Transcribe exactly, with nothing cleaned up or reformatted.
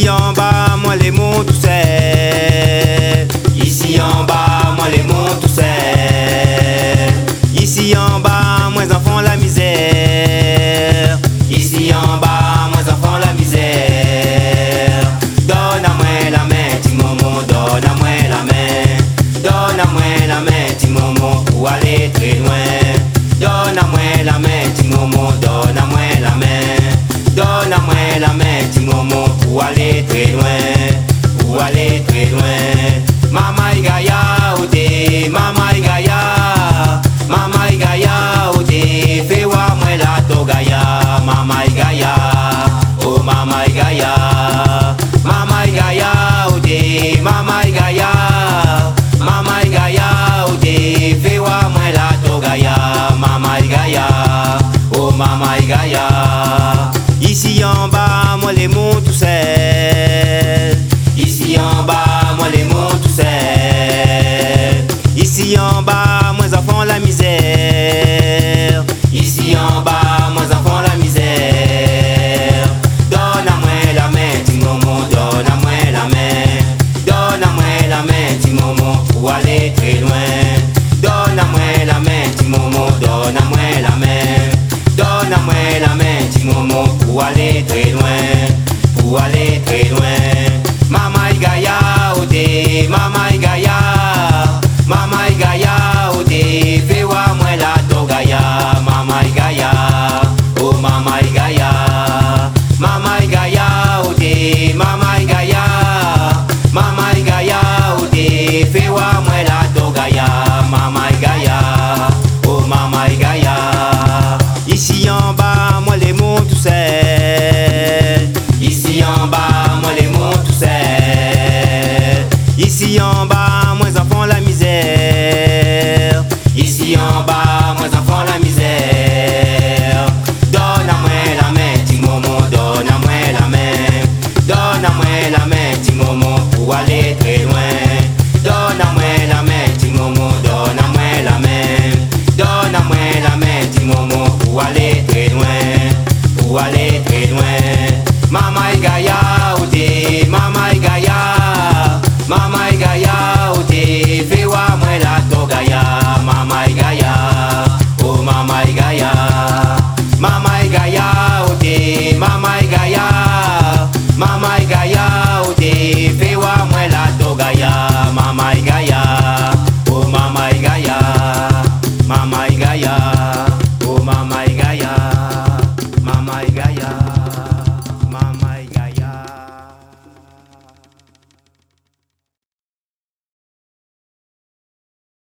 Ici en bas, moi les mots tout seul. Ici en bas, moi les mots tout seul. Ici en bas, moi enfants la misère. Ici en bas, moi enfants la misère. Donne à moi la main, petit momo, donne à moi la main. Donne à moi la main, petit momo, pour aller très loin. Donne à moi la main, petit momo, donne à moi la main. Donne à moi la main, petit momo, pour aller très loin. Pour aller très loin. Mama igaya ode, mama igaya. Mama igaya ode, fais-moi moi la togaya. Mama igaya, oh mama igaya. Mama igaya ode, mama igaya. Mama igaya ode, fais-moi moi la togaya. Mama igaya, oh mama igaya. Ici en bas, moi les mots tout seul. Ici en bas, moi les mots tout seul. Ici en bas, moi enfants la misère. Ici en bas, moi enfants la misère. Donne à moi la main, petit momo, donne à moi la main. Donne à moi la main, petit momo, pour aller très loin. Donne à moi la main, petit momo, donne à moi la main. Donne à moi la main, petit momo, pour aller très loin. Pour aller très loin. Mama igaya ode, mama igaya. Mama igaya ode, fais-moi moi la togaya. Mama igaya, oh mama igaya. Mama igaya ode, mama igaya. Mama igaya ode, fais-moi moi la togaya. Mama igaya, oh mama igaya. Ici en bas, moi les mots tout seul. Ici en bas, moi les mots tout seul. Ici en bas, moi enfants la misère. Ici en bas, moi enfants la misère. Donne à moi la main, petit momo, donne à moi la main. Donne à moi la main, petit momo, pour aller très loin. Donne à moi la main, petit momo, donne à moi la main. Donne à moi la main, petit momo, pour aller très loin. Pour aller très loin. Mama igaya ode, mama igaya. Mama igaya ode, fais-moi moi la togaya. Mama igaya, oh mama igaya. Mama igaya ode, mama igaya. Mama igaya ode, fais-moi moi la togaya. Mama igaya, oh mama igaya. Mama igaya.